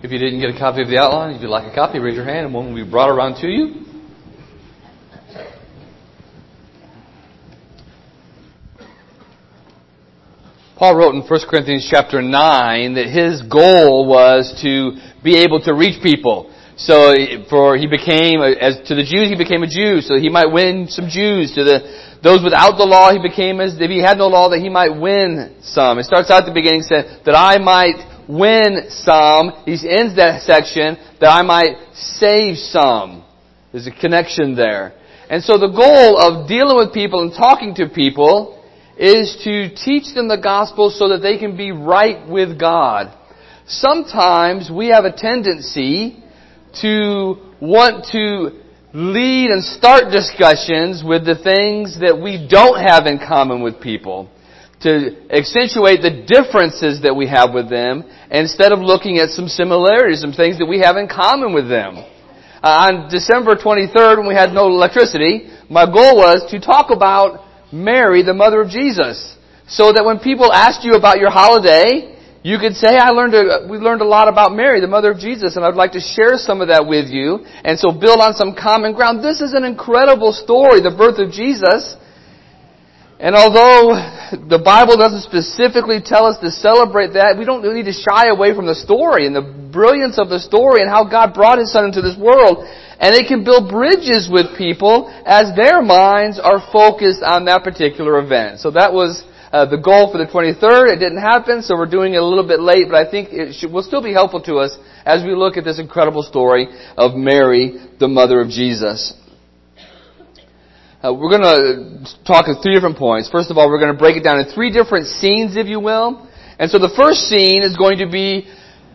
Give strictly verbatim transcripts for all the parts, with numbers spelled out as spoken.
If you didn't get a copy of the outline, if you'd like a copy, raise your hand and one will be brought around to you. Paul wrote in First Corinthians chapter nine that his goal was to be able to reach people. So for he became, as to the Jews, he became a Jew, so he might win some Jews. To the those without the law, he became as if he had no law, that he might win some. It starts out at the beginning, said that I might win some. He ends that section that I might save some. There's a connection there. And so the goal of dealing with people and talking to people is to teach them the gospel so that they can be right with God. Sometimes we have a tendency to want to lead and start discussions with the things that we don't have in common with people, to accentuate the differences that we have with them instead of looking at some similarities, some things that we have in common with them. Uh, on December twenty-third, when we had no electricity, my goal was to talk about Mary, the mother of Jesus, so that when people asked you about your holiday, you could say, I learned a, we learned a lot about Mary, the mother of Jesus, and I'd like to share some of that with you, and so build on some common ground. This is an incredible story, the birth of Jesus. And although the Bible doesn't specifically tell us to celebrate that, we don't need to shy away from the story and the brilliance of the story and how God brought His Son into this world. And it can build bridges with people as their minds are focused on that particular event. So that was uh, the goal for the twenty-third. It didn't happen, so we're doing it a little bit late, but I think it should, will still be helpful to us as we look at this incredible story of Mary, the mother of Jesus. Uh, we're going to talk at three different points. First of all, we're going to break it down in three different scenes, if you will. And so the first scene is going to be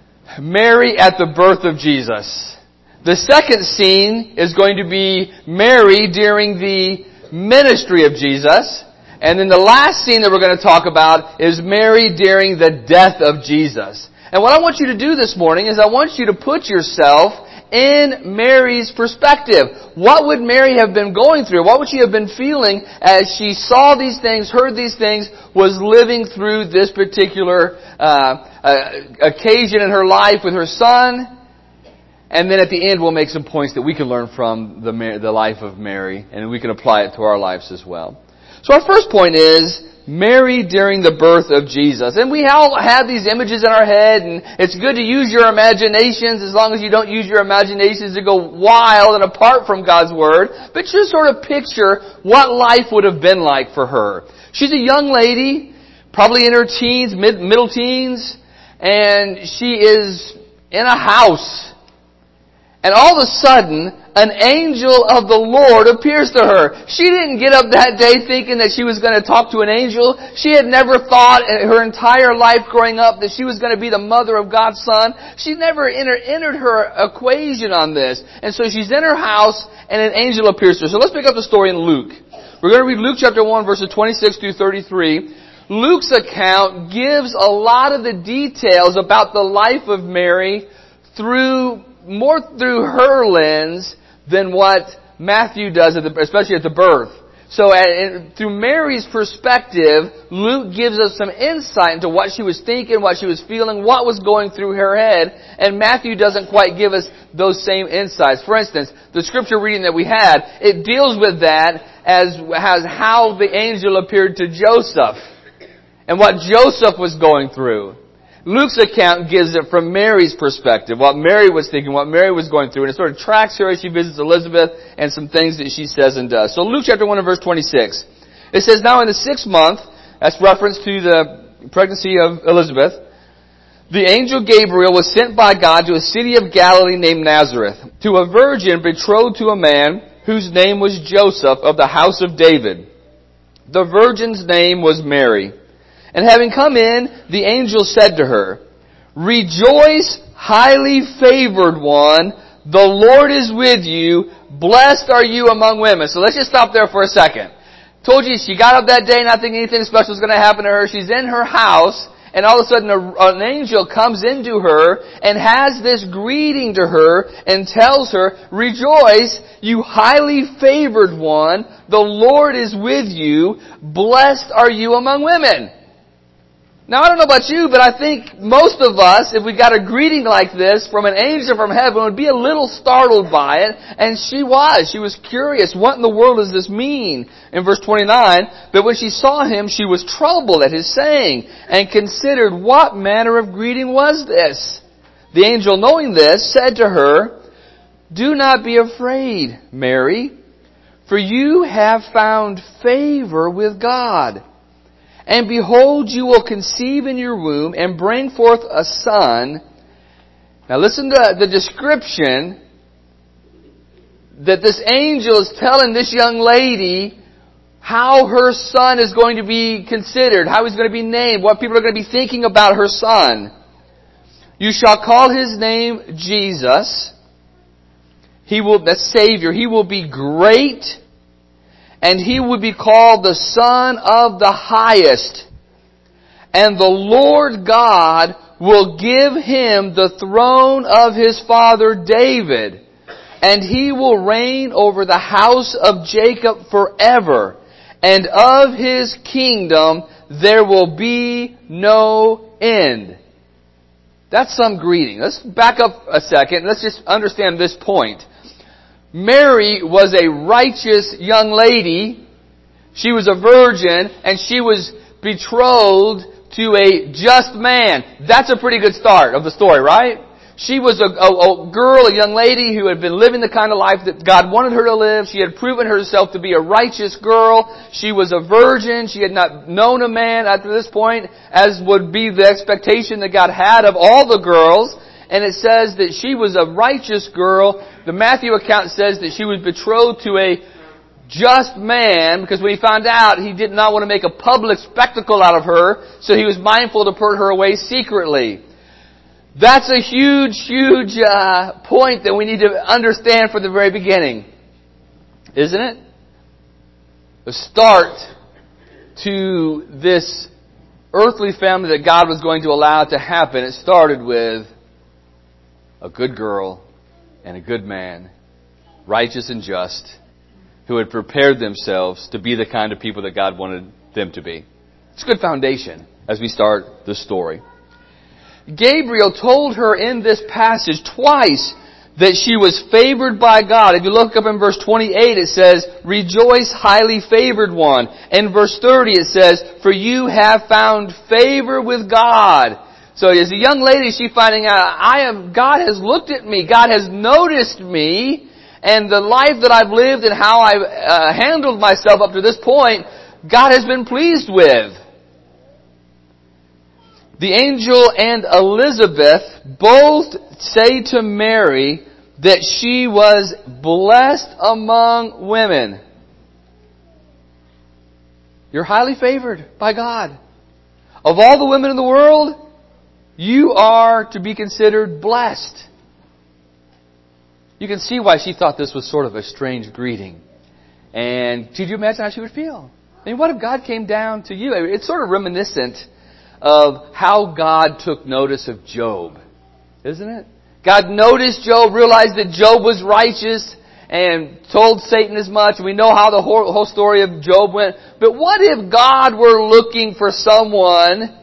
Mary at the birth of Jesus. The second scene is going to be Mary during the ministry of Jesus. And then the last scene that we're going to talk about is Mary during the death of Jesus. And what I want you to do this morning is I want you to put yourself in Mary's perspective. What would Mary have been going through? What would she have been feeling as she saw these things, heard these things, was living through this particular uh, uh, occasion in her life with her son? And then at the end, we'll make some points that we can learn from the, the life of Mary, and we can apply it to our lives as well. So our first point is Mary during the birth of Jesus. And we all have these images in our head, and it's good to use your imaginations as long as you don't use your imaginations to go wild and apart from God's Word. But just sort of picture what life would have been like for her. She's a young lady, probably in her teens, mid, middle teens, and she is in a house. And all of a sudden, an angel of the Lord appears to her. She didn't get up that day thinking that she was going to talk to an angel. She had never thought in her entire life growing up that she was going to be the mother of God's Son. She never entered, entered her equation on this. And so she's in her house and an angel appears to her. So let's pick up the story in Luke. We're going to read Luke chapter one, verses twenty-six through thirty-three. Luke's account gives a lot of the details about the life of Mary through more through her lens than what Matthew does, at the, especially at the birth. So at, in, through Mary's perspective, Luke gives us some insight into what she was thinking, what she was feeling, what was going through her head, and Matthew doesn't quite give us those same insights. For instance, the scripture reading that we had, it deals with that as, as how the angel appeared to Joseph and what Joseph was going through. Luke's account gives it from Mary's perspective, what Mary was thinking, what Mary was going through, and it sort of tracks her as she visits Elizabeth and some things that she says and does. So Luke chapter one and verse twenty-six. It says, now in the sixth month, that's reference to the pregnancy of Elizabeth, the angel Gabriel was sent by God to a city of Galilee named Nazareth, to a virgin betrothed to a man whose name was Joseph of the house of David. The virgin's name was Mary. And having come in, the angel said to her, rejoice, highly favored one, the Lord is with you, blessed are you among women. So let's just stop there for a second. Told you she got up that day not thinking anything special was going to happen to her. She's in her house, and all of a sudden a, an angel comes into her and has this greeting to her and tells her, rejoice, you highly favored one, the Lord is with you, blessed are you among women. Now, I don't know about you, but I think most of us, if we got a greeting like this from an angel from heaven, would be a little startled by it. And she was. She was curious. What in the world does this mean? In verse twenty-nine, but when she saw him, she was troubled at his saying, and considered what manner of greeting was this. The angel, knowing this, said to her, do not be afraid, Mary, for you have found favor with God. And behold, you will conceive in your womb and bring forth a son. Now listen to the description that this angel is telling this young lady how her son is going to be considered, how he's going to be named, what people are going to be thinking about her son. You shall call his name Jesus. He will, the Savior. He will be great. And he will be called the Son of the Highest. And the Lord God will give him the throne of his father David. And he will reign over the house of Jacob forever. And of his kingdom there will be no end. That's some greeting. Let's back up a second. Let's just understand this point. Mary was a righteous young lady. She was a virgin, and she was betrothed to a just man. That's a pretty good start of the story, right? She was a, a, a girl, a young lady who had been living the kind of life that God wanted her to live. She had proven herself to be a righteous girl. She was a virgin. She had not known a man up to this point, as would be the expectation that God had of all the girls. And it says that she was a righteous girl. The Matthew account says that she was betrothed to a just man, because when he found out, he did not want to make a public spectacle out of her, so he was mindful to put her away secretly. That's a huge, huge uh, point that we need to understand from the very beginning. Isn't it? The start to this earthly family that God was going to allow to happen, it started with a good girl and a good man, righteous and just, who had prepared themselves to be the kind of people that God wanted them to be. It's a good foundation as we start the story. Gabriel told her in this passage twice that she was favored by God. If you look up in verse twenty-eight, it says, rejoice, highly favored one. In verse thirty, it says, for you have found favor with God. So as a young lady, she's finding out, I am, God has looked at me. God has noticed me. And the life that I've lived and how I've uh, handled myself up to this point, God has been pleased with. The angel and Elizabeth both say to Mary that she was blessed among women. You're highly favored by God. Of all the women in the world, you are to be considered blessed. You can see why she thought this was sort of a strange greeting. And could you imagine how she would feel? I mean, what if God came down to you? It's sort of reminiscent of how God took notice of Job. Isn't it? God noticed Job, realized that Job was righteous, and told Satan as much. We know how the whole, whole story of Job went. But what if God were looking for someone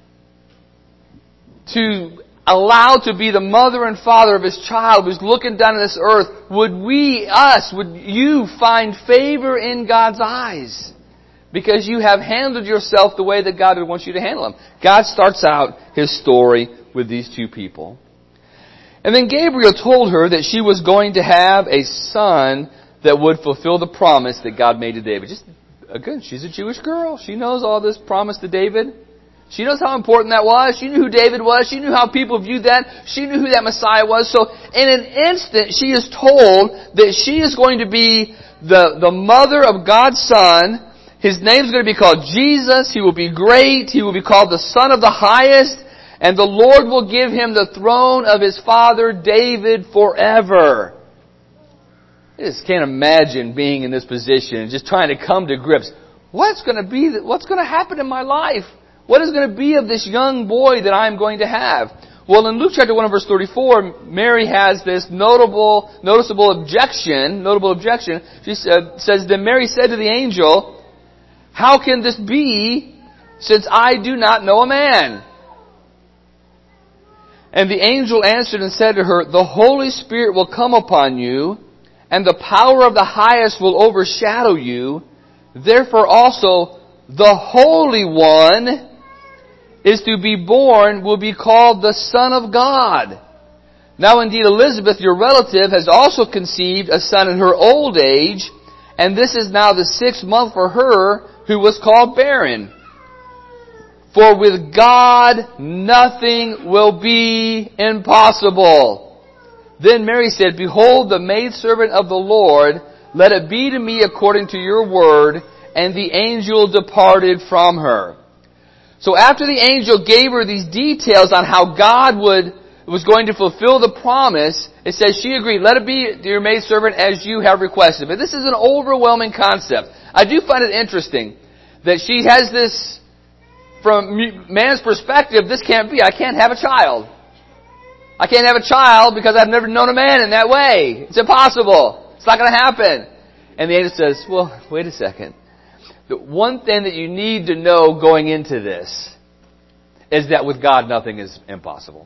to allow to be the mother and father of His child who's looking down on this earth? Would we, us, would you find favor in God's eyes? Because you have handled yourself the way that God would want you to handle them. God starts out His story with these two people. And then Gabriel told her that she was going to have a son that would fulfill the promise that God made to David. Just, again, she's a Jewish girl. She knows all this promise to David. She knows how important that was. She knew who David was. She knew how people viewed that. She knew who that Messiah was. So in an instant, she is told that she is going to be the, the mother of God's Son. His name is going to be called Jesus. He will be great. He will be called the Son of the Highest. And the Lord will give him the throne of his father David forever. I just can't imagine being in this position and just trying to come to grips. What's going to be? What's going to happen in my life? What is going to be of this young boy that I'm going to have? Well, in Luke chapter one, verse thirty-four, Mary has this notable, noticeable objection. Notable objection. She said, says, "Then Mary said to the angel, 'How can this be, since I do not know a man. And the angel answered and said to her, the Holy Spirit will come upon you, and the power of the highest will overshadow you. Therefore also the Holy One is to be born will be called the Son of God. Now indeed Elizabeth, your relative, has also conceived a son in her old age, and this is now the sixth month for her who was called barren. For with God nothing will be impossible. Then Mary said, behold, the maidservant of the Lord, let it be to me according to your word. And the angel departed from her. So after the angel gave her these details on how God would was going to fulfill the promise, it says she agreed, let it be to your maidservant as you have requested. But this is an overwhelming concept. I do find it interesting that she has this, from man's perspective, this can't be. I can't have a child. I can't have a child because I've never known a man in that way. It's impossible. It's not going to happen. And the angel says, well, wait a second. The one thing that you need to know going into this is that with God nothing is impossible.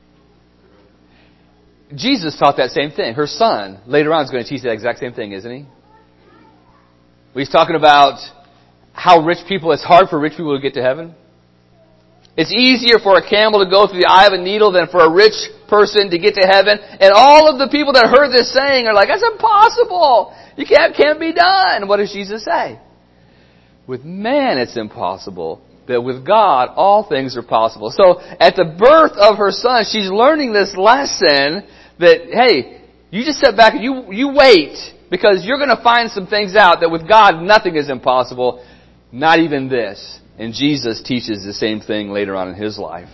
Jesus taught that same thing. Her son, later on, is going to teach that exact same thing, isn't he? He's talking about how rich people, it's hard for rich people to get to heaven. It's easier for a camel to go through the eye of a needle than for a rich person to get to heaven. And all of the people that heard this saying are like, that's impossible. You can't, can't be done. What does Jesus say? With man it's impossible, but with God all things are possible. So at the birth of her son, she's learning this lesson that, hey, you just sit back and you, you wait, because you're going to find some things out that with God nothing is impossible, not even this. And Jesus teaches the same thing later on in His life.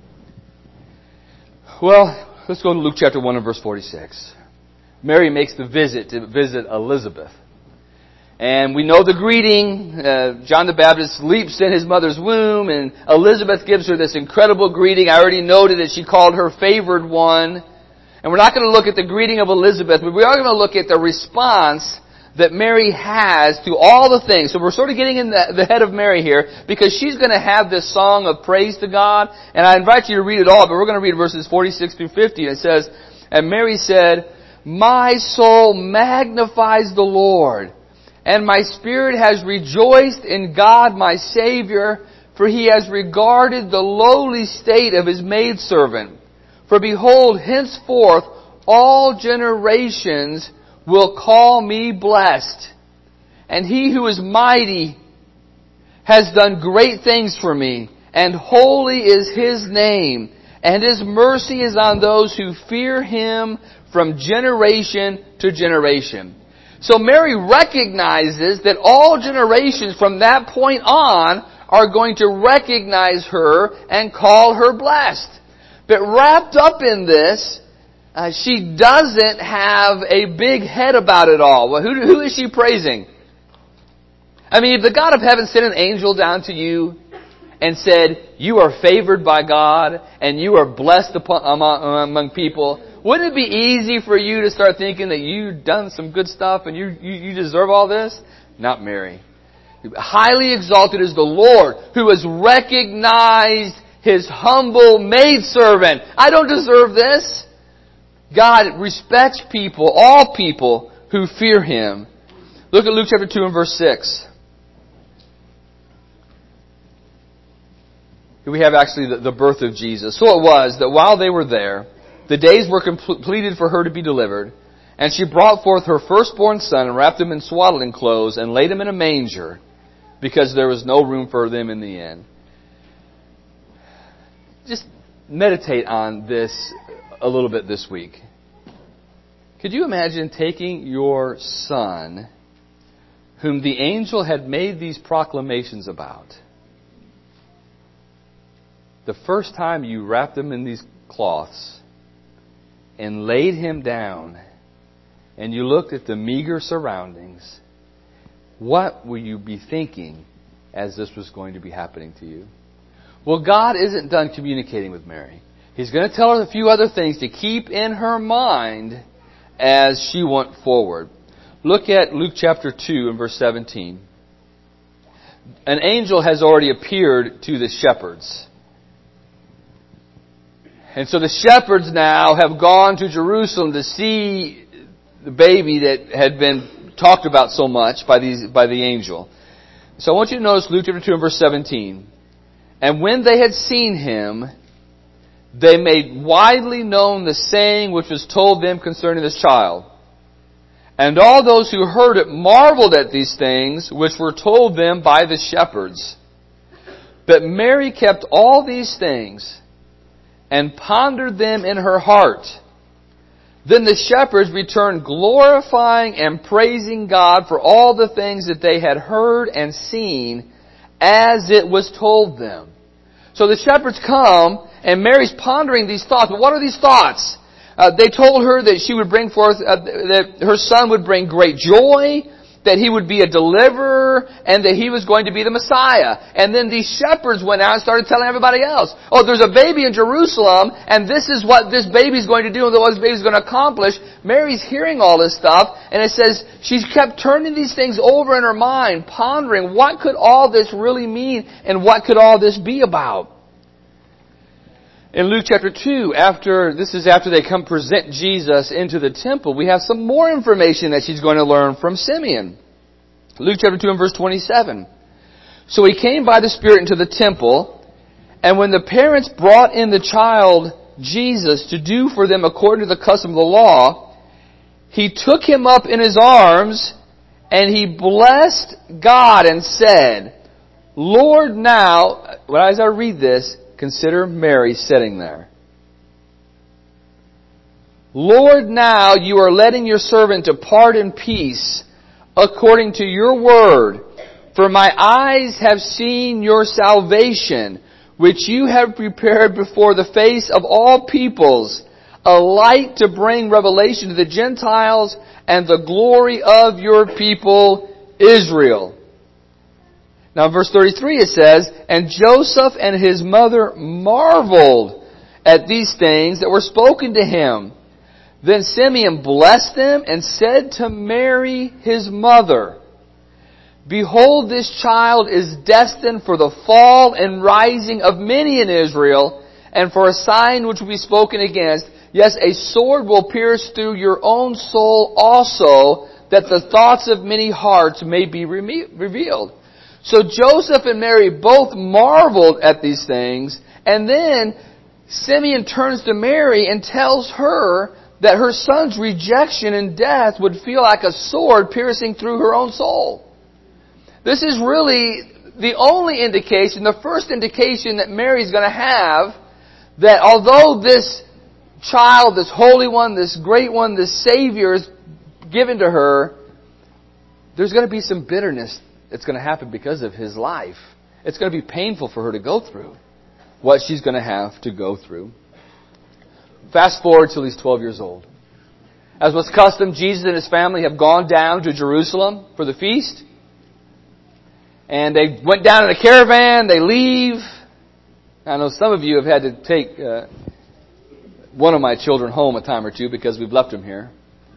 Well, let's go to Luke chapter one and verse forty-six. Mary makes the visit to visit Elizabeth. And we know the greeting. Uh, John the Baptist leaps in his mother's womb, and Elizabeth gives her this incredible greeting. I already noted that she called her favored one. And we're not going to look at the greeting of Elizabeth, but we are going to look at the response that Mary has to all the things. So we're sort of getting in the, the head of Mary here, because she's going to have this song of praise to God. And I invite you to read it all, but we're going to read verses forty-six through fifty. And it says, and Mary said, my soul magnifies the Lord, and my spirit has rejoiced in God my Savior, for He has regarded the lowly state of His maidservant. For behold, henceforth all generations will call me blessed. And He who is mighty has done great things for me, and holy is His name, and His mercy is on those who fear Him from generation to generation. So Mary recognizes that all generations from that point on are going to recognize her and call her blessed. But wrapped up in this, uh, she doesn't have a big head about it all. Well, who, who is she praising? I mean, if the God of heaven sent an angel down to you and said, you are favored by God and you are blessed upon, among, among people, wouldn't it be easy for you to start thinking that you've done some good stuff and you, you, you deserve all this? Not Mary. Highly exalted is the Lord, who has recognized His humble maidservant. I don't deserve this. God respects people, all people who fear Him. Look at Luke chapter two and verse six. Here we have actually the, the birth of Jesus. So it was that while they were there, the days were completed for her to be delivered, and she brought forth her firstborn son and wrapped him in swaddling clothes and laid him in a manger, because there was no room for them in the inn. Just meditate on this a little bit this week. Could you imagine taking your son, whom the angel had made these proclamations about, the first time you wrapped him in these cloths and laid him down, and you looked at the meager surroundings, what will you be thinking as this was going to be happening to you? Well, God isn't done communicating with Mary. He's going to tell her a few other things to keep in her mind as she went forward. Look at Luke chapter two and verse seventeen. an angel has already appeared to the shepherds. And so the shepherds now have gone to Jerusalem to see the baby that had been talked about so much by these by the angel. So I want you to notice Luke chapter two and verse seventeen. And when they had seen him, they made widely known the saying which was told them concerning this child. And all those who heard it marveled at these things which were told them by the shepherds. But Mary kept all these things and pondered them in her heart. Then the shepherds returned glorifying and praising God for all the things that they had heard and seen as it was told them. So the shepherds come and Mary's pondering these thoughts. But what are these thoughts? Uh, they told her that she would bring forth, uh, that her son would bring great joy, that he would be a deliverer, and that he was going to be the Messiah. And then these shepherds went out and started telling everybody else, oh, there's a baby in Jerusalem, and this is what this baby's going to do, and what this baby's going to accomplish. Mary's hearing all this stuff, and it says she's kept turning these things over in her mind, pondering what could all this really mean, and what could all this be about. In Luke chapter two, after this is after they come present Jesus into the temple, we have some more information that she's going to learn from Simeon. Luke chapter two and verse twenty-seven. So he came by the Spirit into the temple, and when the parents brought in the child Jesus to do for them according to the custom of the law, he took him up in his arms, and he blessed God and said, Lord, now, well, as I read this, consider Mary sitting there. Lord, now you are letting your servant depart in peace according to your word. For my eyes have seen your salvation, which you have prepared before the face of all peoples, a light to bring revelation to the Gentiles and the glory of your people Israel. Now in verse thirty-three it says, And Joseph and his mother marveled at these things that were spoken to him. Then Simeon blessed them and said to Mary his mother, Behold, this child is destined for the fall and rising of many in Israel, and for a sign which will be spoken against. Yes, a sword will pierce through your own soul also, that the thoughts of many hearts may be revealed. So Joseph and Mary both marveled at these things, and then Simeon turns to Mary and tells her that her son's rejection and death would feel like a sword piercing through her own soul. This is really the only indication, the first indication that Mary's going to have that although this child, this holy one, this great one, this Savior is given to her, there's going to be some bitterness that's going to happen because of his life. It's going to be painful for her to go through what she's going to have to go through. Fast forward till he's twelve years old. As was custom, Jesus and his family have gone down to Jerusalem for the feast. And they went down in a caravan. They leave. I know some of you have had to take uh, one of my children home a time or two because we've left them here.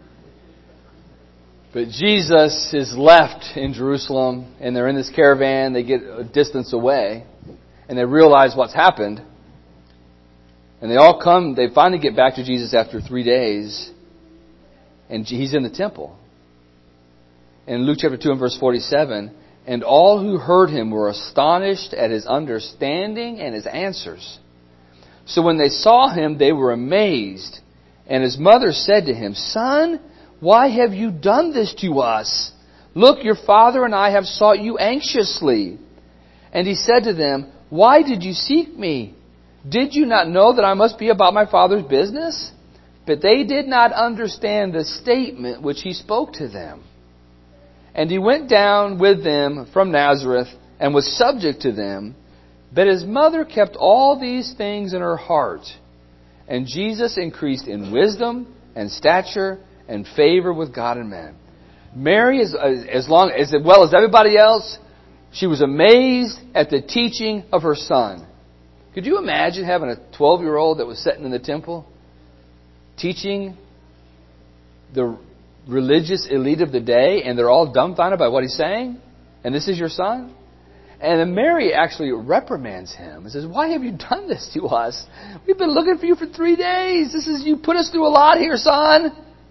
But Jesus is left in Jerusalem, and they're in this caravan. They get a distance away, and they realize what's happened. And they all come, they finally get back to Jesus after three days, and he's in the temple. In Luke chapter two and verse forty-seven, And all who heard him were astonished at his understanding and his answers. So when they saw him, they were amazed. And his mother said to him, Son, why have you done this to us? Look, your father and I have sought you anxiously. And he said to them, Why did you seek me? Did you not know that I must be about my father's business? But they did not understand the statement which he spoke to them. And he went down with them from Nazareth and was subject to them. But his mother kept all these things in her heart. And Jesus increased in wisdom and stature and favor with God and men. Mary, as, as long as well as everybody else, she was amazed at the teaching of her son. Could you imagine having a twelve-year-old that was sitting in the temple teaching the religious elite of the day, and they're all dumbfounded by what he's saying? And this is your son? And then Mary actually reprimands him and says, why have you done this to us? We've been looking for you for three days. This is, you put us through a lot here, son.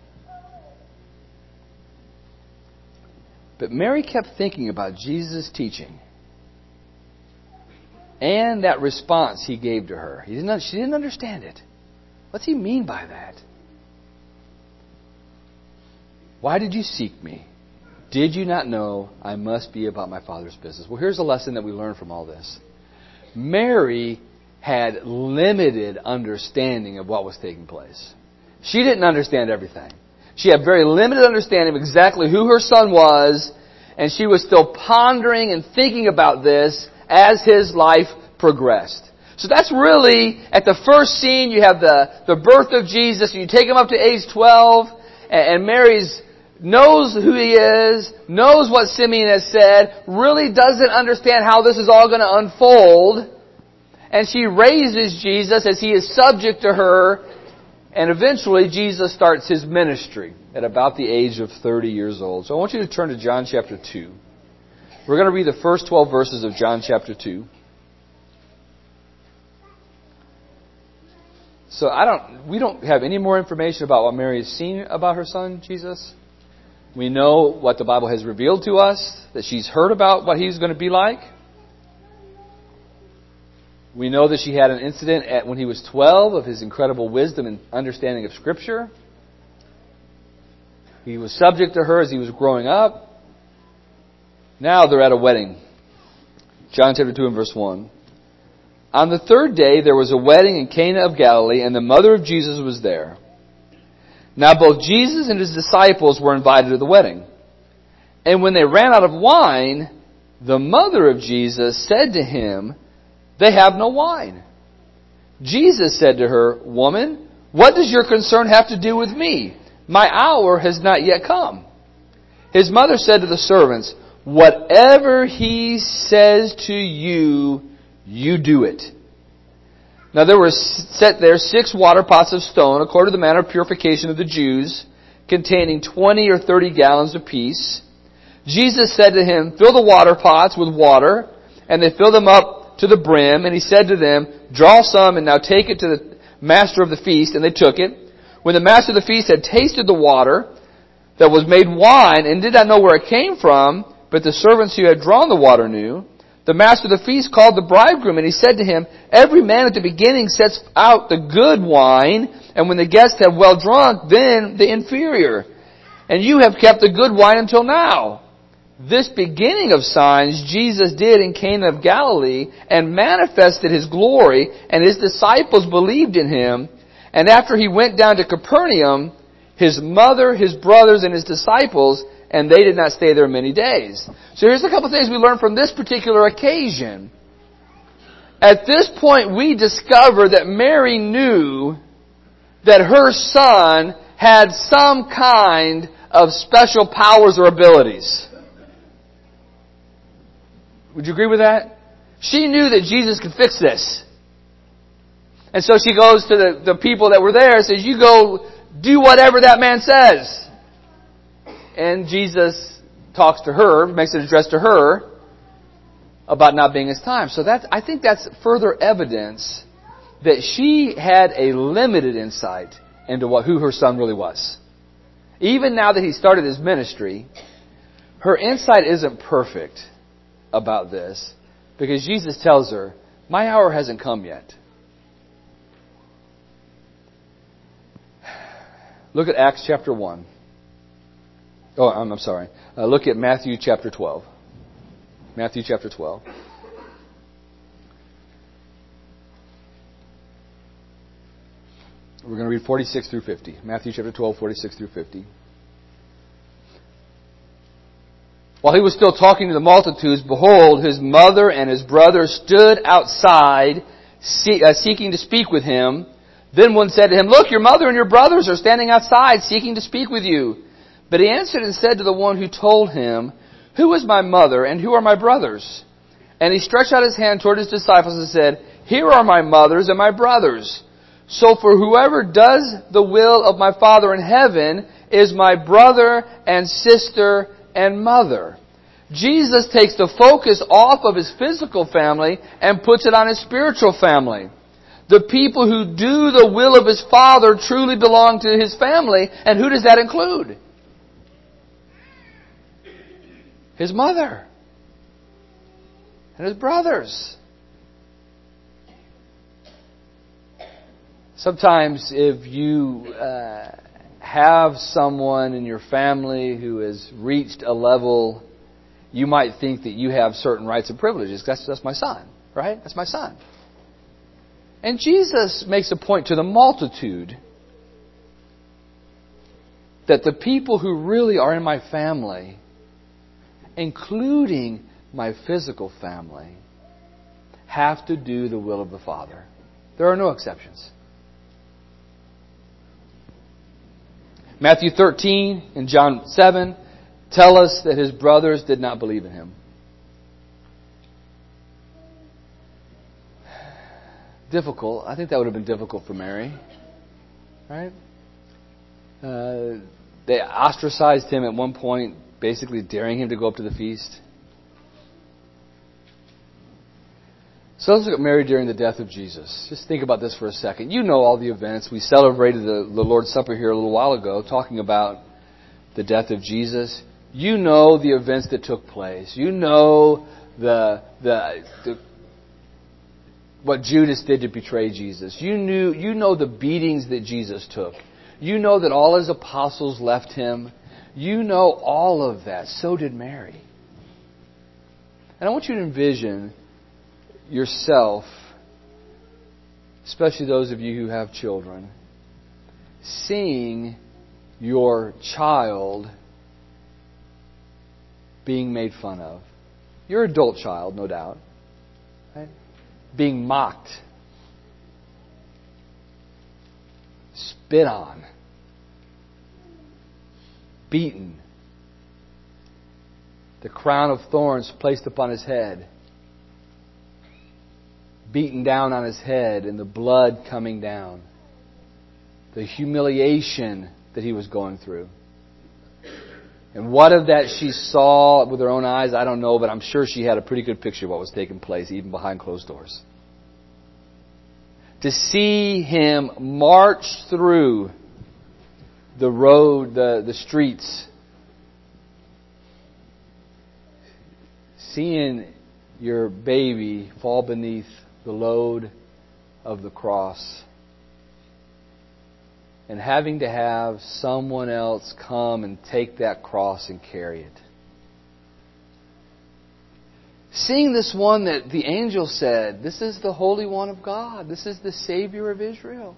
But Mary kept thinking about Jesus' teaching and that response he gave to her. He didn't, she didn't understand it. What's he mean by that? Why did you seek me? Did you not know I must be about my Father's business? Well, here's a lesson that we learn from all this. Mary had limited understanding of what was taking place. She didn't understand everything. She had very limited understanding of exactly who her son was, and she was still pondering and thinking about this as his life progressed. So that's really, at the first scene, you have the, the birth of Jesus, and you take him up to age twelve, and, and Mary's knows who he is, knows what Simeon has said, really doesn't understand how this is all going to unfold. And she raises Jesus as he is subject to her. And eventually Jesus starts his ministry at about the age of thirty years old. So I want you to turn to John chapter two. We're going to read the first twelve verses of John chapter two. So I don't, we don't have any more information about what Mary has seen about her son, Jesus. We know what the Bible has revealed to us, that she's heard about what he's going to be like. We know that she had an incident at when he was twelve of his incredible wisdom and understanding of Scripture. He was subject to her as he was growing up. Now they're at a wedding. John chapter two and verse one. On the third day there was a wedding in Cana of Galilee, and the mother of Jesus was there. Now both Jesus and his disciples were invited to the wedding. And when they ran out of wine, the mother of Jesus said to him, they have no wine. Jesus said to her, woman, what does your concern have to do with me? My hour has not yet come. His mother said to the servants, whatever he says to you, you do it. Now there were set there six water pots of stone, according to the manner of purification of the Jews, containing twenty or thirty gallons apiece. Jesus said to him, fill the water pots with water, and they filled them up to the brim. And he said to them, draw some and now take it to the master of the feast. And they took it. When the master of the feast had tasted the water that was made wine and did not know where it came from, but the servants who had drawn the water knew, the master of the feast called the bridegroom, and he said to him, every man at the beginning sets out the good wine, and when the guests have well drunk, then the inferior. And you have kept the good wine until now. This beginning of signs Jesus did in Cana of Galilee, and manifested his glory, and his disciples believed in him. And after he went down to Capernaum, his mother, his brothers, and his disciples, and they did not stay there many days. So here's a couple things we learned from this particular occasion. At this point, we discover that Mary knew that her son had some kind of special powers or abilities. Would you agree with that? She knew that Jesus could fix this. And so she goes to the, the people that were there and says, you go do whatever that man says. And Jesus talks to her, makes an address to her about not being his time. So that, I think that's further evidence that she had a limited insight into what, who her son really was. Even now that he started his ministry, her insight isn't perfect about this, because Jesus tells her, my hour hasn't come yet. Look at Acts chapter one. Oh, I'm, I'm sorry. Uh, look at Matthew chapter twelve. Matthew chapter twelve. We're going to read forty-six through fifty. Matthew chapter twelve, forty-six through fifty. While he was still talking to the multitudes, behold, his mother and his brother stood outside, see, uh, seeking to speak with him. Then one said to him, look, your mother and your brothers are standing outside, seeking to speak with you. But he answered and said to the one who told him, who is my mother and who are my brothers? And he stretched out his hand toward his disciples and said, here are my mothers and my brothers. So for whoever does the will of my Father in heaven is my brother and sister and mother. Jesus takes the focus off of His physical family and puts it on His spiritual family. The people who do the will of His Father truly belong to His family. And who does that include? His mother. And His brothers. Sometimes if you uh, have someone in your family who has reached a level, you might think that you have certain rights and privileges. That's, that's my son, right? That's my son. And Jesus makes a point to the multitude that the people who really are in my family, including my physical family, have to do the will of the Father. There are no exceptions. Matthew thirteen and John seven tell us that His brothers did not believe in Him. Difficult. I think that would have been difficult for Mary. Right? Uh, they ostracized Him at one point, basically daring Him to go up to the feast. So let's look at Mary during the death of Jesus. Just think about this for a second. You know all the events. We celebrated the, the Lord's Supper here a little while ago, talking about the death of Jesus. You know the events that took place. You know the the, the what Judas did to betray Jesus. You knew you know the beatings that Jesus took. You know that all His apostles left Him. You know all of that. So did Mary. And I want you to envision yourself, especially those of you who have children, seeing your child being made fun of. Your adult child, no doubt. Right? Being mocked. Spit on. Beaten. The crown of thorns placed upon His head. Beaten down on His head and the blood coming down. The humiliation that He was going through. And what of that she saw with her own eyes, I don't know, but I'm sure she had a pretty good picture of what was taking place, even behind closed doors. To see Him march through the road, the, the streets, seeing your baby fall beneath the load of the cross, and having to have someone else come and take that cross and carry it. Seeing this one that the angel said, this is the Holy One of God. This is the Savior of Israel.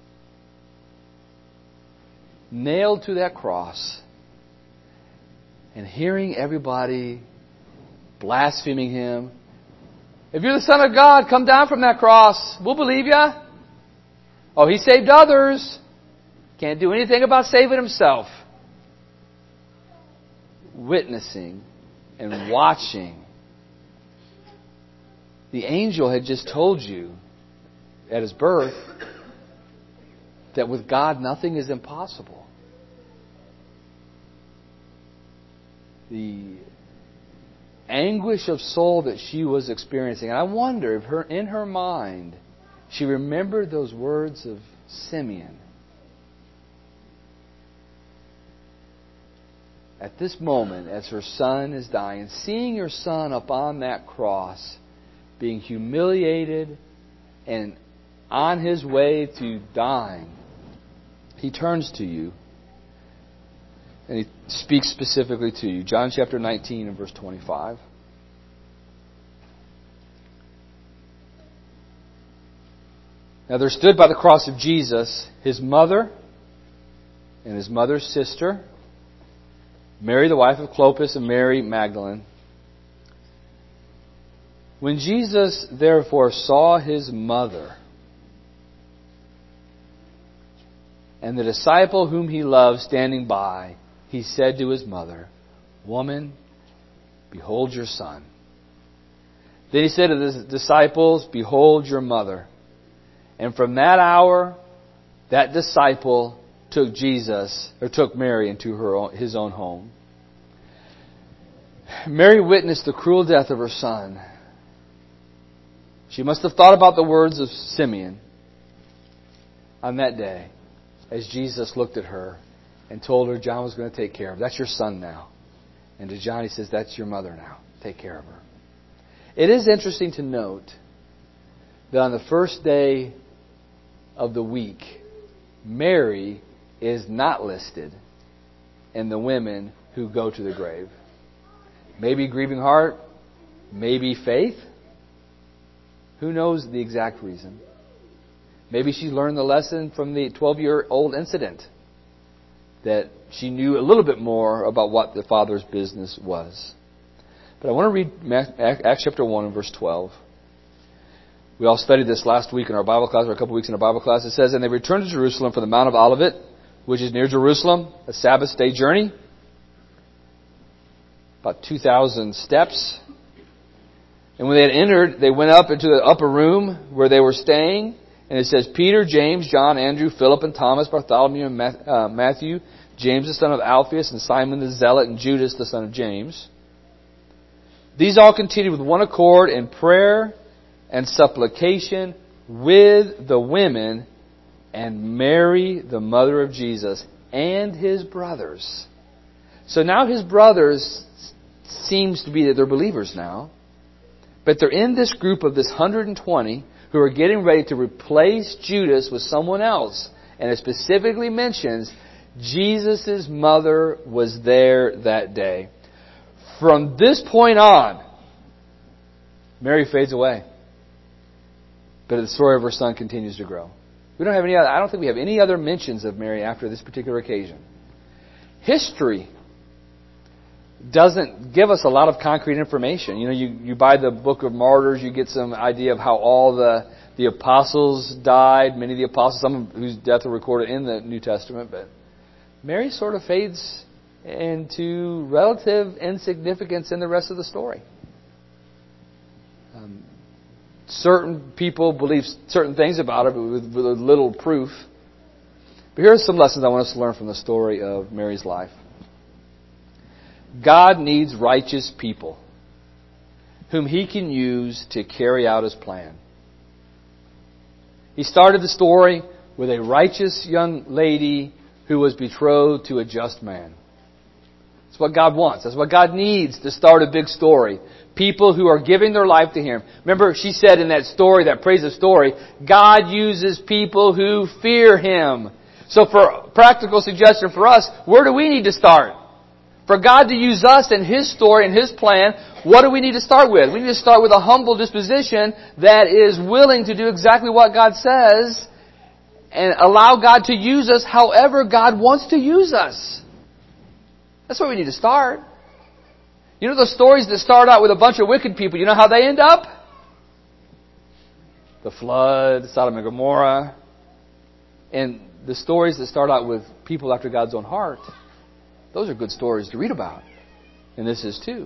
Nailed to that cross. And hearing everybody blaspheming Him. If you're the Son of God, come down from that cross. We'll believe you. Oh, He saved others. Can't do anything about saving Himself. Witnessing and watching. The angel had just told you at His birth that with God nothing is impossible. The anguish of soul that she was experiencing. And I wonder if her in her mind she remembered those words of Simeon. At this moment, as her son is dying, seeing your son up on that cross, being humiliated and on his way to dying, he turns to you and he speaks specifically to you. John chapter nineteen and verse twenty-five. Now there stood by the cross of Jesus His mother and His mother's sister, Mary the wife of Clopas and Mary Magdalene. When Jesus therefore saw His mother and the disciple whom He loved standing by, He said to His mother, Woman, behold your son. Then He said to the disciples, Behold your mother. And from that hour, that disciple took Jesus, or took Mary into her own, his own home. Mary witnessed the cruel death of her son. She must have thought about the words of Simeon on that day as Jesus looked at her and told her John was going to take care of her. That's your son now. And to John he says, that's your mother now. Take care of her. It is interesting to note that on the first day of the week, Mary is not listed in the women who go to the grave. Maybe grieving heart, maybe faith. Who knows the exact reason? Maybe she learned the lesson from the twelve-year-old incident, that she knew a little bit more about what the Father's business was. But I want to read Acts chapter one and verse twelve. We all studied this last week in our Bible class, or a couple weeks in our Bible class. It says, and they returned to Jerusalem for the Mount of Olivet, which is near Jerusalem, a Sabbath day journey, about two thousand steps. And when they had entered, they went up into the upper room where they were staying. And it says, Peter, James, John, Andrew, Philip, and Thomas, Bartholomew, and Matthew, James the son of Alphaeus, and Simon the Zealot, and Judas the son of James. These all continued with one accord in prayer and supplication with the women and Mary, the mother of Jesus, and his brothers. So now his brothers seems to be that they're believers now. But they're in this group of this one hundred twenty who are getting ready to replace Judas with someone else. And it specifically mentions Jesus' mother was there that day. From this point on, Mary fades away. But the story of her son continues to grow. We don't have any other, I don't think we have any other mentions of Mary after this particular occasion. History doesn't give us a lot of concrete information. You know, you, you buy the Book of Martyrs, you get some idea of how all the, the apostles died. Many of the apostles, some whose deaths are recorded in the New Testament. But Mary sort of fades into relative insignificance in the rest of the story. Um, certain people believe certain things about her, but with, with little proof. But here are some lessons I want us to learn from the story of Mary's life. God needs righteous people whom He can use to carry out His plan. He started the story with a righteous young lady who was betrothed to a just man. That's what God wants. That's what God needs to start a big story. People who are giving their life to Him. Remember, she said in that story, that praise of story, God uses people who fear Him. So for practical suggestion for us, where do we need to start? For God to use us in His story and His plan, what do we need to start with? We need to start with a humble disposition that is willing to do exactly what God says and allow God to use us however God wants to use us. That's where we need to start. You know the stories that start out with a bunch of wicked people, you know how they end up? The flood, Sodom and Gomorrah. And the stories that start out with people after God's own heart, those are good stories to read about. And this is too.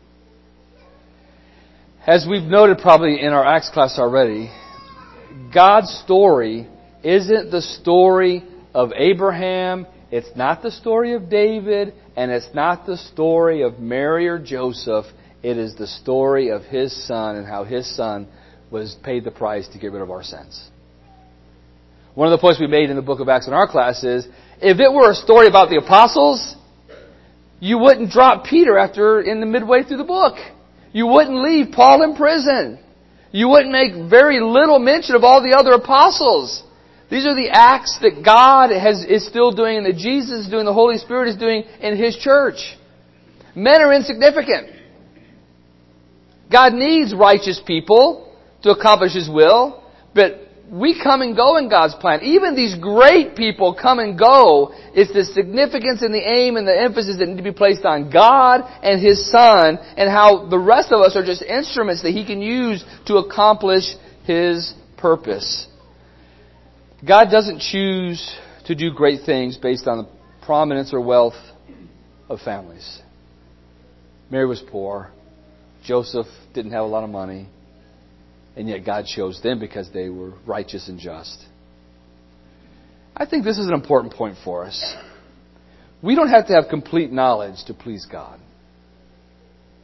As we've noted probably in our Acts class already, God's story isn't the story of Abraham, it's not the story of David, and it's not the story of Mary or Joseph. It is the story of His Son and how His Son was paid the price to get rid of our sins. One of the points we made in the book of Acts in our class is, if it were a story about the apostles, you wouldn't drop Peter after in the midway through the book. You wouldn't leave Paul in prison. You wouldn't make very little mention of all the other apostles. These are the acts that God has is still doing and that Jesus is doing, the Holy Spirit is doing in His church. Men are insignificant. God needs righteous people to accomplish His will, but we come and go in God's plan. Even these great people come and go. It's the significance and the aim and the emphasis that need to be placed on God and His Son, and how the rest of us are just instruments that He can use to accomplish His purpose. God doesn't choose to do great things based on the prominence or wealth of families. Mary was poor. Joseph didn't have a lot of money. And yet God chose them because they were righteous and just. I think this is an important point for us. We don't have to have complete knowledge to please God.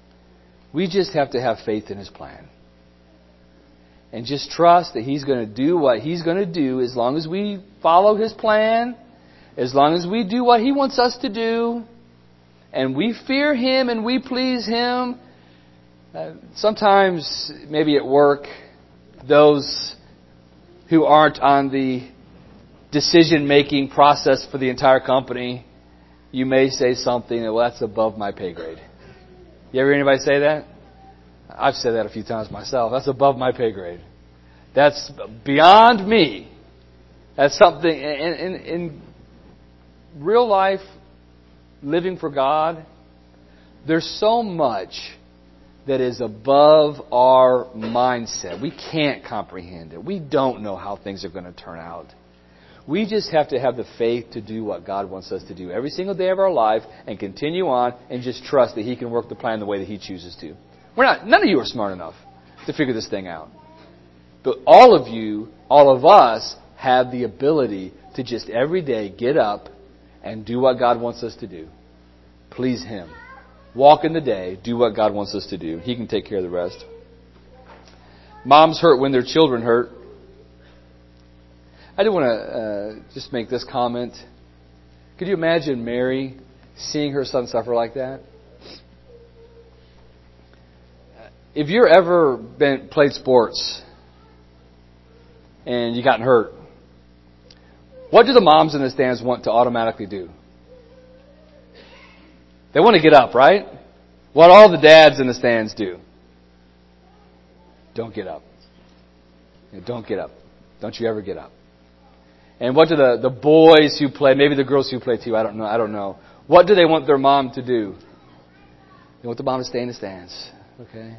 We just have to have faith in His plan. And just trust that He's going to do what He's going to do as long as we follow His plan, as long as we do what He wants us to do, and we fear Him and we please Him. Uh, sometimes, maybe at work, those who aren't on the decision-making process for the entire company, you may say something that, well, that's above my pay grade. You ever hear anybody say that? I've said that a few times myself. That's above my pay grade. That's beyond me. That's something, in, in, in real life, living for God, there's so much that is above our mindset. We can't comprehend it. We don't know how things are going to turn out. We just have to have the faith to do what God wants us to do every single day of our life and continue on and just trust that He can work the plan the way that He chooses to. We're not, none of you are smart enough to figure this thing out. But all of you, all of us, have the ability to just every day get up and do what God wants us to do. Please Him. Walk in the day, do what God wants us to do. He can take care of the rest. Moms hurt when their children hurt. I do want to uh, just make this comment. Could you imagine Mary seeing her son suffer like that? If you've ever been played sports and you gotten hurt, what do the moms in the stands want to automatically do? They want to get up, right? What all the dads in the stands do. Don't get up. Don't get up. Don't you ever get up. And what do the, the boys who play, maybe the girls who play too, I don't know, I don't know. What do they want their mom to do? They want the mom to stay in the stands. Okay?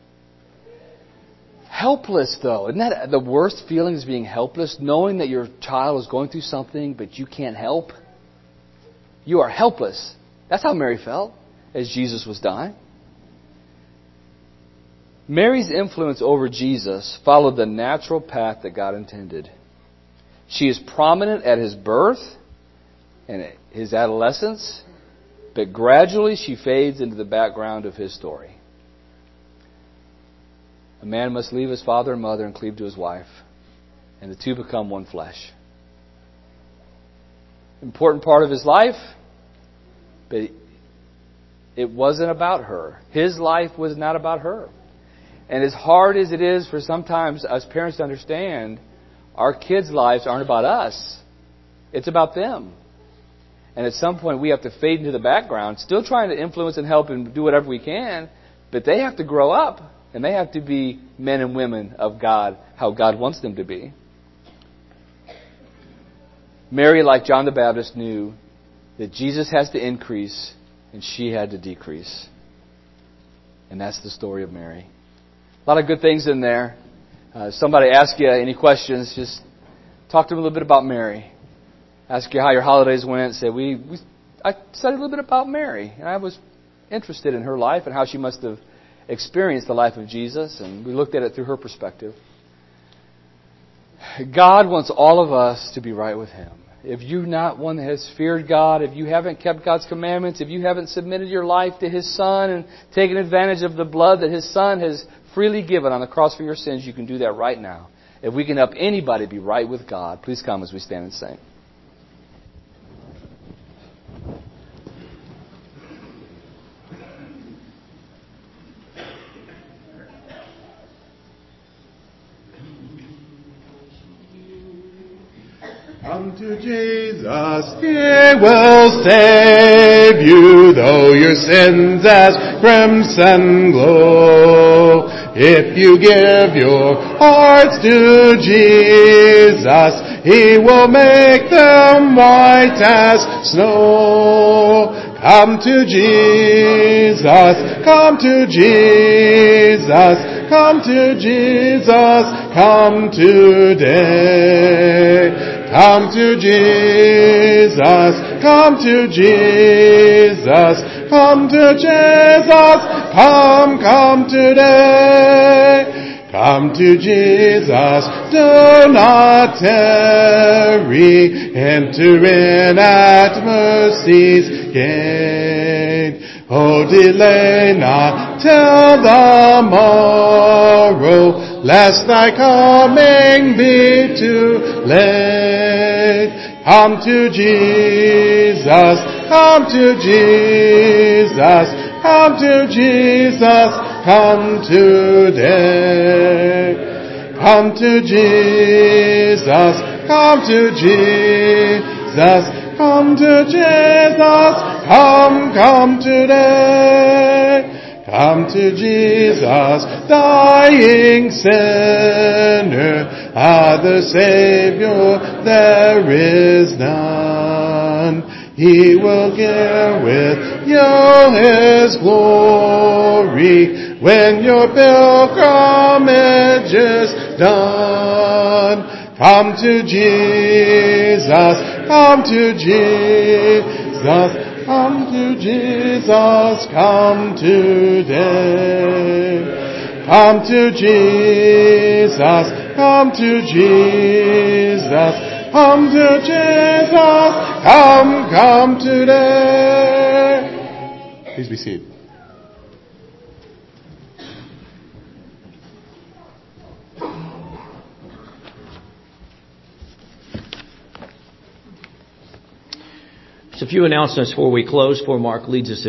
Helpless, though. Isn't that the worst feeling, is being helpless? Knowing that your child is going through something, but you can't help. You are helpless. That's how Mary felt as Jesus was dying. Mary's influence over Jesus followed the natural path that God intended. She is prominent at His birth and His adolescence, but gradually she fades into the background of His story. A man must leave his father and mother and cleave to his wife, and the two become one flesh. Important part of his life, but it wasn't about her. His life was not about her. And as hard as it is for sometimes us parents to understand, our kids' lives aren't about us. It's about them. And at some point we have to fade into the background, still trying to influence and help and do whatever we can, but they have to grow up. And they have to be men and women of God, how God wants them to be. Mary, like John the Baptist, knew that Jesus has to increase and she had to decrease. And that's the story of Mary. A lot of good things in there. Uh, if somebody asks you any questions, just talk to them a little bit about Mary. Ask you how your holidays went. Say, we, we I said a little bit about Mary. And I was interested in her life and how she must have experienced the life of Jesus, and we looked at it through her perspective. God wants all of us to be right with Him. If you're not one that has feared God, if you haven't kept God's commandments, if you haven't submitted your life to His Son and taken advantage of the blood that His Son has freely given on the cross for your sins, you can do that right now. If we can help anybody be right with God, please come as we stand and sing. Come to Jesus, He will save you, though your sins as crimson glow. If you give your hearts to Jesus, He will make them white as snow. Come to Jesus, come to Jesus, come to Jesus, come today. Come to Jesus, come to Jesus, come to Jesus, come, come today. Come to Jesus, do not tarry, enter in at mercy's gate. Oh, delay not, till the morrow, lest thy coming be too late. Come to Jesus, come to Jesus, come to Jesus, come today. Come to Jesus, come to Jesus, come to Jesus, come, come today. Come to Jesus, dying sinner, ah, the Savior, there is none. He will give with you His glory when your pilgrimage is done. Come to Jesus, come to Jesus, come to Jesus, come today. Come to Jesus, come to Jesus, come to Jesus, come, come today. Please be seated. Just a few announcements before we close, before Mark leads us